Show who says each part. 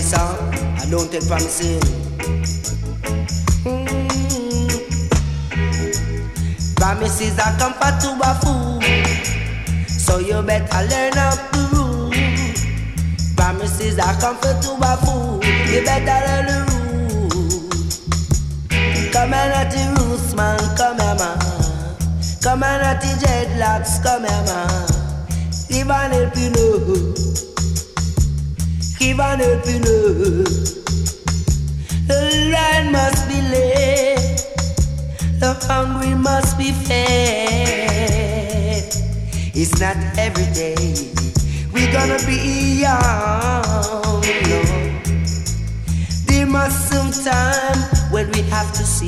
Speaker 1: song, I don't take promising. Promises are comfort to a fool, so you better learn up the rule. Promises are comfort to a fool, you better learn the rule. Come on at the roots, man, come here, man. Come on at the dreadlocks, come here, man. Give an help, you know. Give an help, you know. The land must be laid, the hungry must be fed. It's not every day we're gonna be young, no. There must some time when we have to see